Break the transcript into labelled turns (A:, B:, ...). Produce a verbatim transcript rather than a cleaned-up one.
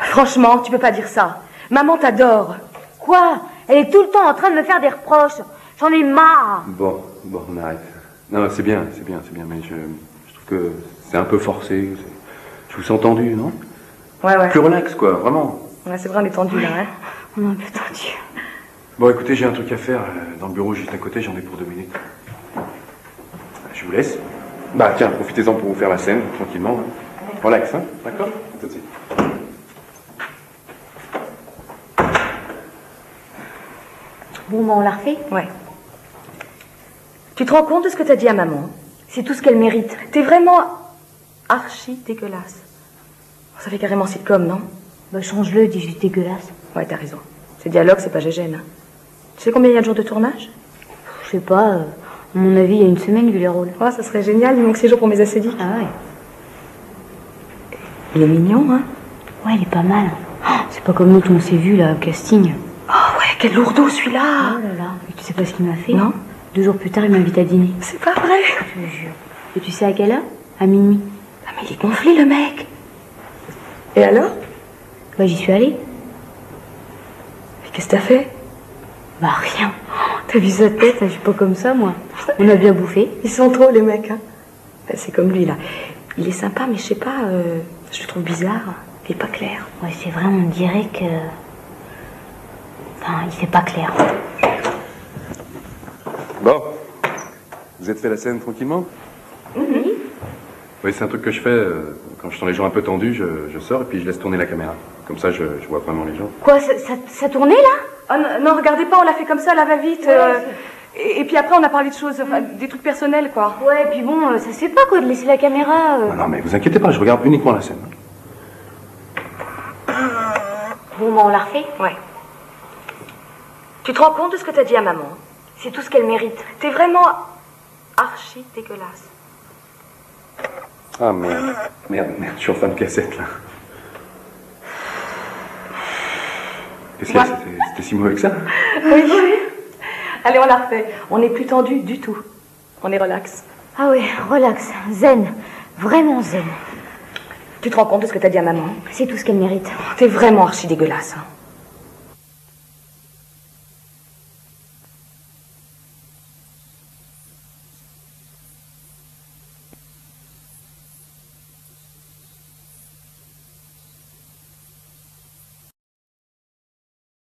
A: Franchement, tu peux pas dire ça. Maman t'adore.
B: Quoi? Elle est tout le temps en train de me faire des reproches. J'en ai marre.
C: Bon, bon, on arrête. Non, c'est bien, c'est bien, c'est bien, mais je, je trouve que c'est un peu forcé. Je vous sens tendu, non?
A: Ouais, ouais.
C: Plus relax, quoi, vraiment.
A: Ouais, c'est vrai, on est tendu, là, hein.
B: On est un peu tendu.
C: Bon, écoutez, j'ai un truc à faire dans le bureau juste à côté, j'en ai pour deux minutes. Je vous laisse. Bah, tiens, profitez-en pour vous faire la scène, tranquillement. Hein. Relax, hein, d'accord? Tout de suite.
B: Bon, bah, on la refait?
A: Ouais. Tu te rends compte de ce que t'as dit à maman? C'est tout ce qu'elle mérite. T'es vraiment archi dégueulasse. Ça fait carrément sitcom, non?
B: Bah, change-le, dis juste dégueulasse.
A: Ouais, t'as raison. Ces dialogues, c'est pas gégène. Hein. Tu sais combien il y a de jours de tournage?
B: Je sais pas, euh, à mon avis, il y a une semaine, vu les rôles.
A: Oh, ça serait génial, il manque six jours pour mes acédiques.
B: Ah ouais.
A: Il est mignon, hein?
B: Ouais, il est pas mal. Oh, c'est pas comme l'autre, on s'est vu, là, au casting.
A: Oh ouais, quel lourdeau, celui-là!
B: Oh là là, et tu sais pas ce qu'il m'a fait?
A: Non.
B: Deux jours plus tard, il m'invite à dîner.
A: C'est pas vrai!
B: Je te jure. Et tu sais à quelle heure? À minuit.
A: Ah, mais il est gonflé, le mec! Et alors?
B: Bah, j'y suis allée.
A: Mais qu'est-ce que t'as fait?
B: Bah, rien. T'as vu sa tête? Je suis pas comme ça, moi. On a bien bouffé.
A: Ils sont trop, les mecs, hein. Ben, c'est comme lui, là. Il est sympa, mais je sais pas, euh, je le trouve bizarre. Il est pas clair.
B: Ouais, c'est vrai, on dirait que... Enfin, il fait pas clair.
C: Bon. Vous êtes fait la scène tranquillement?
B: Oui.
C: Oui, c'est un truc que je fais. Euh, quand je sens les gens un peu tendus, je, je sors et puis je laisse tourner la caméra. Comme ça, je, je vois vraiment les gens.
B: Quoi, ça, ça, ça tournait, là?
A: Oh non, non, regardez pas, on l'a fait comme ça, là, va-vite. Euh, et, et puis après, on a parlé de choses, enfin, des trucs personnels, quoi.
B: Ouais, puis bon, euh, ça se fait pas, quoi, de laisser la caméra... Euh...
C: Non, non, mais vous inquiétez pas, je regarde uniquement la scène.
B: Bon, bah, on la refait?
A: Ouais. Tu te rends compte de ce que t'as dit à maman? C'est tout ce qu'elle mérite. T'es vraiment archi dégueulasse.
C: Ah, merde. Merde, merde, je suis en fin de cassette, là. Qu'est-ce qu'il y a? C'était c'était si mauvais que ça?
A: Oui, oui. Allez, on la refait. On n'est plus tendu du tout. On est relax.
B: Ah oui, relax, zen. Vraiment zen.
A: Tu te rends compte de ce que t'as dit à maman?
B: C'est tout ce qu'elle mérite.
A: T'es vraiment archi dégueulasse, hein.